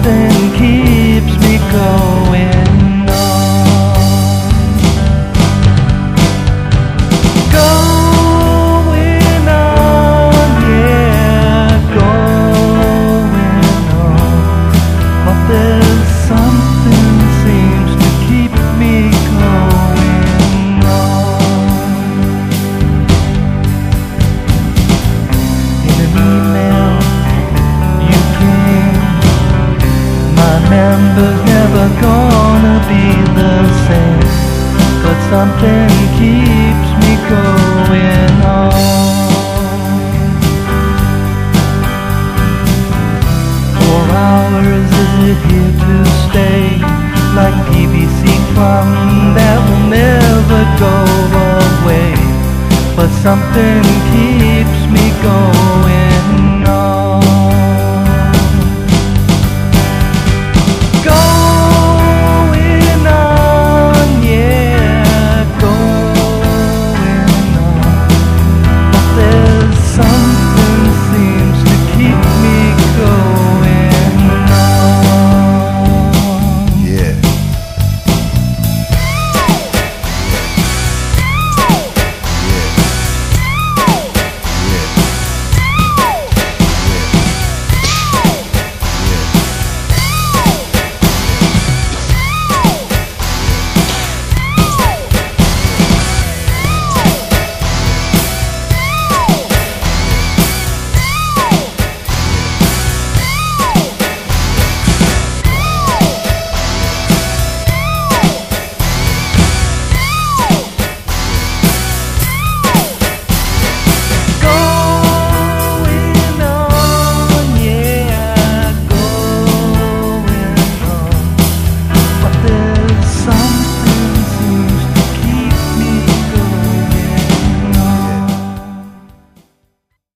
something keeps me going on. Going on, yeah, going on. But there's something seems to keep me going on. In an email you came, my number's never gonna be the same, but something keeps me going on. 4 hours, is it here to stay? Like PVC fun that will never go away, but something keeps me going